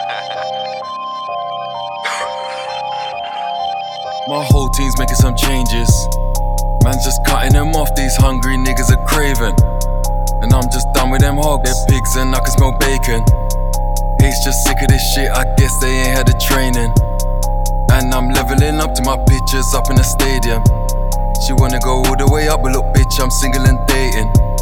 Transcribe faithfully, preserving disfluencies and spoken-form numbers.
My whole team's making some changes. Man's just cutting them off, these hungry niggas are craving. And I'm just done with them hogs, they're pigs and I can smell bacon. He's just sick of this shit, I guess they ain't had the training. And I'm leveling up to my bitches up in the stadium. She wanna go all the way up, but look bitch, I'm single and dating.